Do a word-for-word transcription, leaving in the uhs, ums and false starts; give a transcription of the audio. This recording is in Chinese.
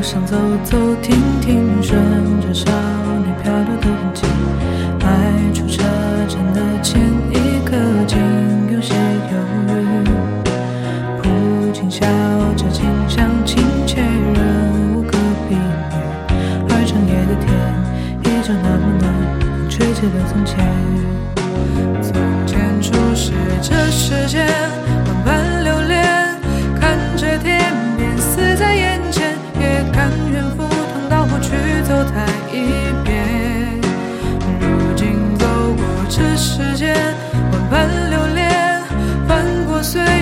上走走停停，顺着少年漂流的痕迹，迈出车站的前一刻，竟有些犹豫。普京笑着，景象亲切，人无可避免。而长夜的天依旧那么暖，风吹起了从前。从前初识这世间，万般流连，看着天边死在眼前，也甘愿赴汤蹈火去走它一遍。如今走过这世间，万般流连，翻过岁月。